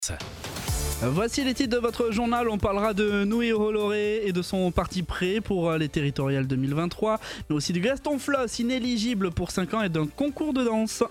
Voici les titres de votre journal. On parlera de Nui Holloré et de son parti prêt pour les territoriales 2023, mais aussi de Gaston Floss, inéligible pour 5 ans, et d'un concours de danse.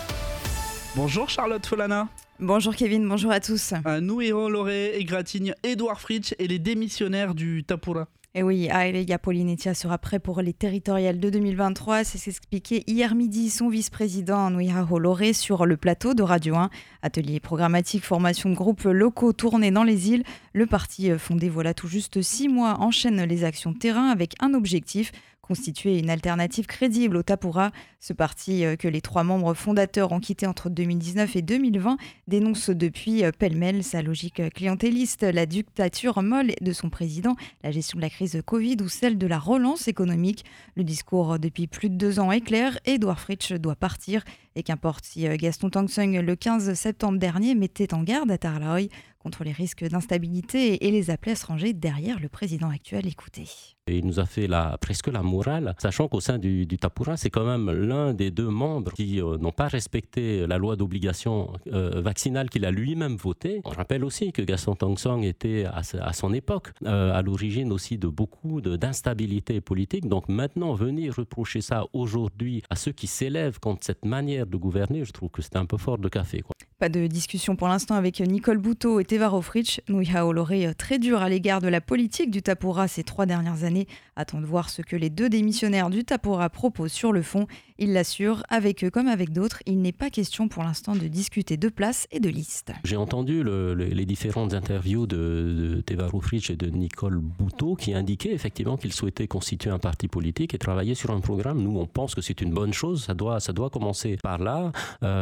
Bonjour Charlotte Folana. Bonjour Kevin, bonjour à tous. Nui Holloré égratigne Édouard Fritch et les démissionnaires du Tapura. Et oui, Aelia Polinetia sera prêt pour les territoriales de 2023. C'est ce qu'expliquait hier midi son vice-président Nuiha Holloré sur le plateau de Radio 1. Atelier programmatique, formation de groupes locaux, tournée dans les îles. Le parti fondé voilà tout juste 6 mois enchaîne les actions de terrain avec un objectif: constituer une alternative crédible au Tapura. Ce parti que les 3 membres fondateurs ont quitté entre 2019 et 2020 dénonce depuis pêle-mêle sa logique clientéliste, la dictature molle de son président, la gestion de la crise Covid ou celle de la relance économique. Le discours depuis plus de 2 ans est clair: Édouard Fritch doit partir. Et qu'importe si Gaston Tong-Sung, le 15 septembre dernier, mettait en garde à Tarlaoy contre les risques d'instabilité et les appelait à se ranger derrière le président actuel. Écoutez. Et il nous a fait presque la morale, sachant qu'au sein du Tapura, c'est quand même l'un des 2 membres qui n'ont pas respecté la loi d'obligation vaccinale qu'il a lui-même votée. On rappelle aussi que Gaston Tong-Sung était à son époque à l'origine aussi de beaucoup d'instabilité politique. Donc maintenant, venir reprocher ça aujourd'hui à ceux qui s'élèvent contre cette manière de gouverner, je trouve que c'est un peu fort de café, quoi. Pas de discussion pour l'instant avec Nicole Boutot et Tevaro Fritch. Nuiha Holloré, très dur à l'égard de la politique du Tapura ces 3 dernières années. Attend de voir ce que les 2 démissionnaires du Tapura proposent sur le fond. Il l'assure, avec eux comme avec d'autres, il n'est pas question pour l'instant de discuter de place et de liste. J'ai entendu les différentes interviews de Tevaro Fritch et de Nicole Boutot qui indiquaient effectivement qu'ils souhaitaient constituer un parti politique et travailler sur un programme. Nous, on pense que c'est une bonne chose. Ça doit commencer par là.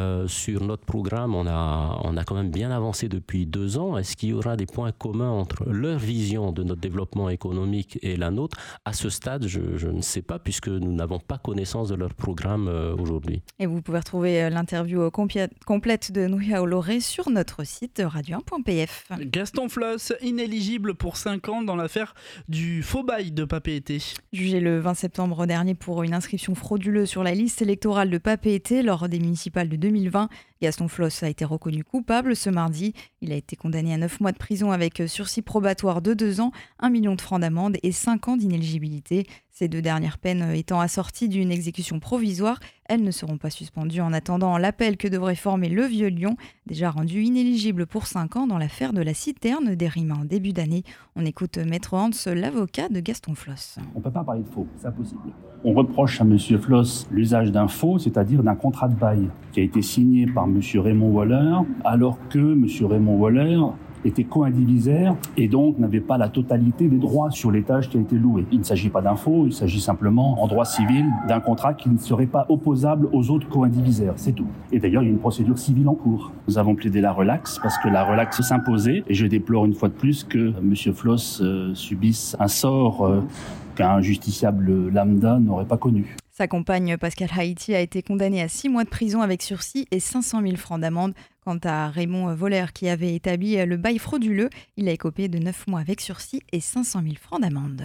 Sur notre programme, on a quand même bien avancé depuis 2 ans. Est-ce qu'il y aura des points communs entre leur vision de notre développement économique et la nôtre? À ce stade, je ne sais pas, puisque nous n'avons pas connaissance de leur programme aujourd'hui. Et vous pouvez retrouver l'interview complète de Nuiha Holloré sur notre site radio1.pf. Gaston Floss, inéligible pour 5 ans dans l'affaire du faux bail de Papeete. Jugé le 20 septembre dernier pour une inscription frauduleuse sur la liste électorale de Papeete lors des municipales de 2020, Gaston Floss a été reconnu coupable ce mardi. Il a été condamné à 9 mois de prison avec sursis probatoire de 2 ans, 1 million de francs d'amende et 5 ans d'inéligibilité. Ces 2 dernières peines étant assorties d'une exécution provisoire, elles ne seront pas suspendues en attendant l'appel que devrait former le Vieux Lyon, déjà rendu inéligible pour 5 ans dans l'affaire de la citerne d'Erima en début d'année. On écoute Maître Hans, l'avocat de Gaston Floss. On ne peut pas parler de faux, c'est impossible. On reproche à M. Floss l'usage d'un faux, c'est-à-dire d'un contrat de bail, qui a été signé par M. Raymond Waller, alors que M. Raymond Waller était co-indivisaire et donc n'avait pas la totalité des droits sur l'étage qui a été loué. Il ne s'agit pas d'un faux, il s'agit simplement, en droit civil, d'un contrat qui ne serait pas opposable aux autres co-indivisaires, c'est tout. Et d'ailleurs, il y a une procédure civile en cours. Nous avons plaidé la relaxe parce que la relaxe s'imposait et je déplore une fois de plus que M. Floss subisse un sort qu'un justiciable lambda n'aurait pas connu. Sa compagne Pascal Haïti a été condamnée à 6 mois de prison avec sursis et 500 000 francs d'amende. Quant à Raymond Voller, qui avait établi le bail frauduleux, il a écopé de 9 mois avec sursis et 500 000 francs d'amende.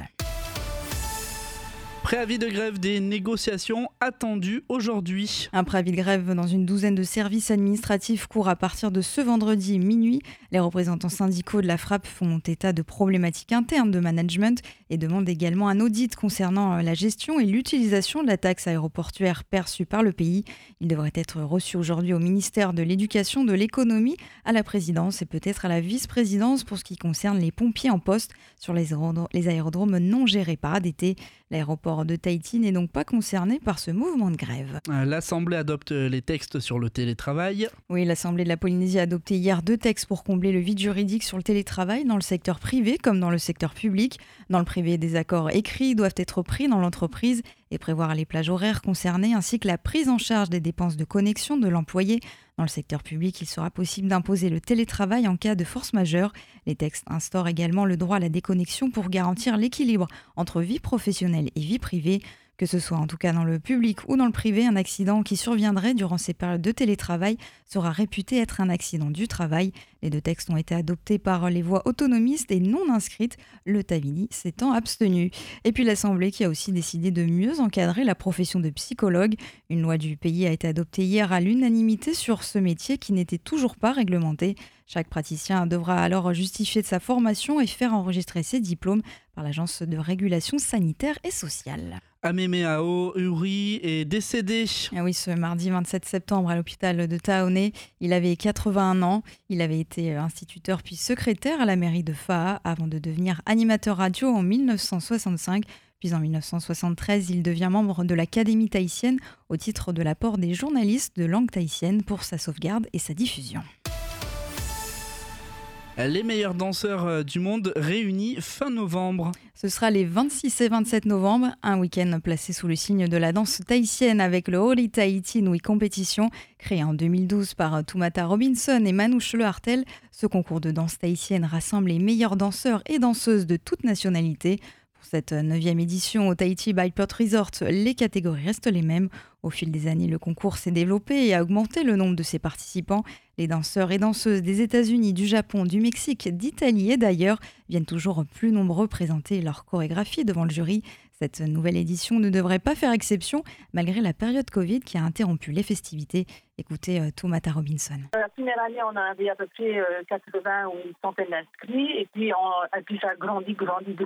Préavis de grève des négociations attendu aujourd'hui. Un préavis de grève dans une douzaine de services administratifs court à partir de ce vendredi minuit. Les représentants syndicaux de la FRAP font état de problématiques internes de management et demandent également un audit concernant la gestion et l'utilisation de la taxe aéroportuaire perçue par le pays. Il devrait être reçu aujourd'hui au ministère de l'Éducation, de l'Économie, à la présidence et peut-être à la vice-présidence pour ce qui concerne les pompiers en poste sur les aérodromes non gérés par ADT. L'aéroport de Tahiti n'est donc pas concerné par ce mouvement de grève. L'Assemblée adopte les textes sur le télétravail. Oui, l'Assemblée de la Polynésie a adopté hier 2 textes pour combler le vide juridique sur le télétravail dans le secteur privé comme dans le secteur public. Dans le privé, des accords écrits doivent être pris dans l'entreprise et prévoir les plages horaires concernées ainsi que la prise en charge des dépenses de connexion de l'employé. Dans le secteur public, il sera possible d'imposer le télétravail en cas de force majeure. Les textes instaurent également le droit à la déconnexion pour garantir l'équilibre entre vie professionnelle et vie privée. Que ce soit en tout cas dans le public ou dans le privé, un accident qui surviendrait durant ces périodes de télétravail sera réputé être un accident du travail. Les 2 textes ont été adoptés par les voix autonomistes et non inscrites, le Tavini s'étant abstenu. Et puis l'Assemblée qui a aussi décidé de mieux encadrer la profession de psychologue. Une loi du pays a été adoptée hier à l'unanimité sur ce métier qui n'était toujours pas réglementé. Chaque praticien devra alors justifier de sa formation et faire enregistrer ses diplômes par l'Agence de régulation sanitaire et sociale. Amemeao Uri est décédé. Ah oui, ce mardi 27 septembre à l'hôpital de Taoné. Il avait 81 ans. Il avait été instituteur puis secrétaire à la mairie de Faa avant de devenir animateur radio en 1965. Puis en 1973, il devient membre de l'Académie tahitienne au titre de l'apport des journalistes de langue tahitienne pour sa sauvegarde et sa diffusion. Les meilleurs danseurs du monde réunis fin novembre. Ce sera les 26 et 27 novembre, un week-end placé sous le signe de la danse tahitienne avec le Ori Tahiti Nui Competition, créé en 2012 par Tumata Robinson et Manouche Le Hartel. Ce concours de danse tahitienne rassemble les meilleurs danseurs et danseuses de toutes nationalités. Pour cette 9e édition au Tahiti by Port Resort, les catégories restent les mêmes. Au fil des années, le concours s'est développé et a augmenté le nombre de ses participants. Les danseurs et danseuses des États-Unis, du Japon, du Mexique, d'Italie et d'ailleurs viennent toujours plus nombreux présenter leur chorégraphie devant le jury. Cette nouvelle édition ne devrait pas faire exception malgré la période Covid qui a interrompu les festivités. Écoutez Tumata Robinson. La première année, on avait à peu près 80 ou une centaine d'inscrits et puis ça a grandi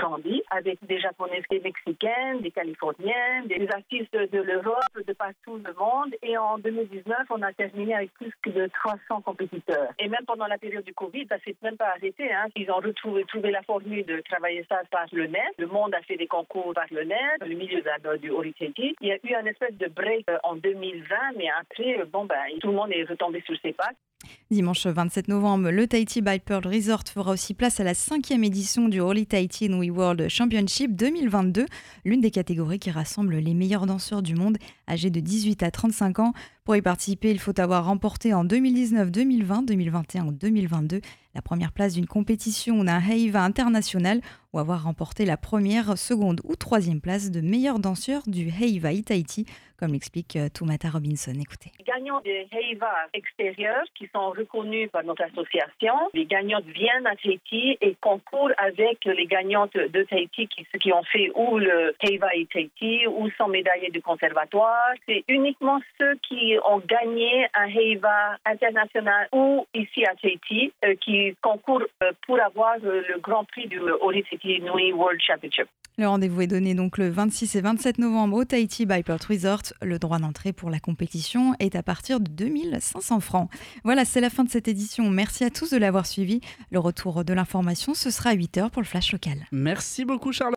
avec des Japonais, des Mexicains, des Californiens, des artistes de l'Europe, de partout le monde. Et en 2019, on a terminé avec plus de 300 compétiteurs. Et même pendant la période du Covid, ça ne s'est même pas arrêté. Ils ont trouvé la formule de travailler ça par le net. Le monde a fait des concours par le net, le milieu du Ori Tahiti. Il y a eu un espèce de break en 2020, mais après, tout le monde est retombé sur ses pattes. Dimanche 27 novembre, le Tahiti by Pearl Resort fera aussi place à la 5e édition du Ori Tahiti Nui World Championship 2022, l'une des catégories qui rassemble les meilleurs danseurs du monde âgés de 18 à 35 ans. Pour y participer, il faut avoir remporté en 2019, 2020, 2021 ou 2022 la première place d'une compétition ou d'un Heiva international ou avoir remporté la première, seconde ou troisième place de meilleur danseur du Heiva Tahiti, comme l'explique Tumata Robinson. Écoutez. Les gagnants des Heiva extérieurs qui sont reconnus par notre association, les gagnantes viennent à Tahiti et concourent avec les gagnantes de Tahiti qui ont fait ou le Heiva Tahiti ou sont médaillés du conservatoire. C'est uniquement ceux qui ont gagné un Heiva international ou ici à Tahiti qui concourent pour avoir le grand prix du Ori Tahiti Nui World Championship. Le rendez-vous est donné donc le 26 et 27 novembre au Tahiti by Port Resort. Le droit d'entrée pour la compétition est à partir de 2500 francs. Voilà, c'est la fin de cette édition. Merci à tous de l'avoir suivi. Le retour de l'information, ce sera à 8h pour le Flash Local. Merci beaucoup Charlotte.